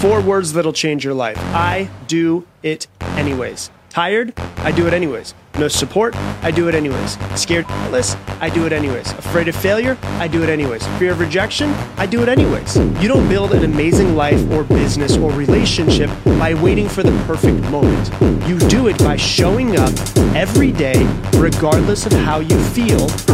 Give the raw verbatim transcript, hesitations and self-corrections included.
Four words that'll change your life. I do it anyways. Tired? I do it anyways. No support? I do it anyways. Scared shitless? I do it anyways. Afraid of failure? I do it anyways. Fear of rejection? I do it anyways. You don't build an amazing life or business or relationship by waiting for the perfect moment. You do it by showing up every day, regardless of how you feel,